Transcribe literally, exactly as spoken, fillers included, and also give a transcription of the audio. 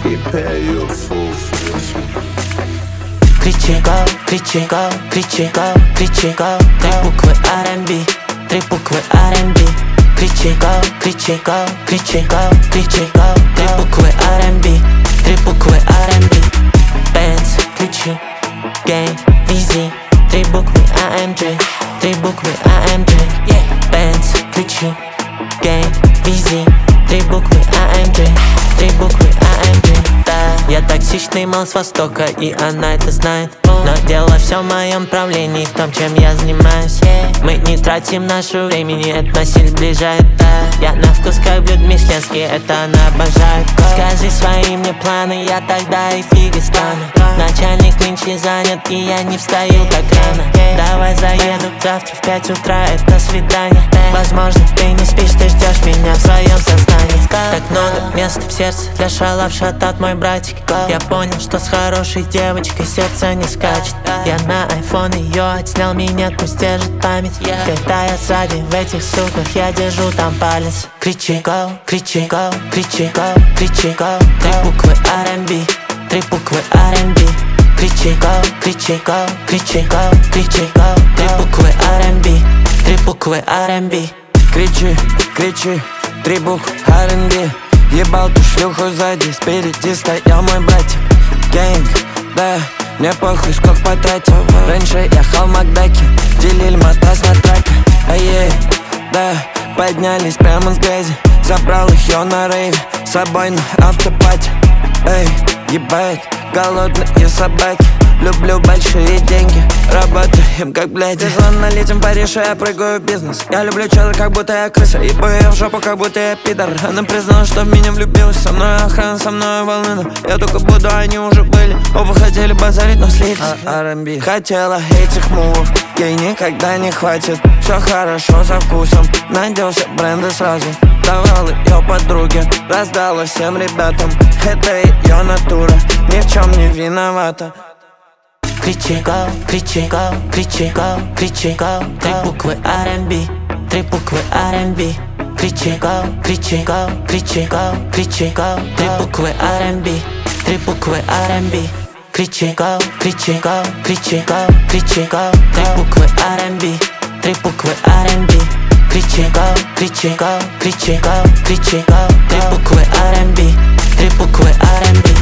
и pay you full fee. Кричи, go, кричи, go, кричи, go, кричи, go. Три буквы ар энд би, три буквы ар энд би. Кричи, go, кричи, go, кричи, go, кричи, go. Три буквы ар энд би, три буквы ар энд би. Benz, ключи, gang, вези. Три буквы эй эм джи, три буквы эй эм джи. Benz, ключи, gang, вези. Три буквы эй эм джи, три буквы эй эм джи. Я токсичный мал с востока, и она это знает. Но дело все в моем правлении, в том, чем я занимаюсь. Мы не тратим наше времени, это нас сильно сближает. Я на вкус как блюд мишленский, это она обожает. Скажи свои мне планы, я тогда и фиги стану. Начальник нынче занят, и я не встаю так рано. Давай заеду завтра в пять утра, это свидание. Возможно, ты не спишь, ты ждешь меня в своем сознании. Так много места в сердце для шалав шатат мой братик. Я понял, что с хорошей девочкой сердце не скачет. Я на айфон ее отснял, меня пусть держит память. Когда я сзади в этих суках, я держу там палец. Кричи, go, кричи, go, кричи, go, кричи, go. Три буквы ар энд би, три буквы ар энд би. Кричи, go, кричи, go, кричи, go, кричи, go. Три буквы ар энд би, три буквы ар энд би. Кричи, кричи, три буквы ар энд би. Ебал ту шлюху сзади, спереди стоял мой братик. Гэнг, да, мне похуй, сколько потратил. Раньше ехал в Макдаке, делили матрас на траке. Ай-ей, да, поднялись прямо с грязи. Забрал их я на рейве, с собой на автопате. Эй, ебать, голодные собаки. Люблю большие деньги, работаем как бляди. Сезонно летим в Париж, и я прыгаю в бизнес. Я люблю чела, как будто я крыса, и бою я в жопу, как будто я пидор. Она признала, что в меня влюбилась. Со мной охрана, со мной волны. Я только буду, они уже были. Оба хотели базарить, но слились. а, ар энд би хотела этих мувов, ей никогда не хватит. Все хорошо со вкусом, найдется бренды сразу. Давал ее подруге, раздала всем ребятам. Это ее натура, ни в чем не виновата. Кричи, go, кричи, go, кричи, go, кричи, go. Три буквы ар энд би, три буквы ар энд би. Кричи, go, кричи, go, кричи, go, кричи, go. Три буквы ар энд би, три буквы ар энд би. Кричи, go, кричи, go, кричи, go, кричи, go. Три буквы ар энд би, три буквы ар энд би. Кричи, go, кричи, go, кричи, go, кричи, go. Три буквы ар энд би, три буквы ар энд би.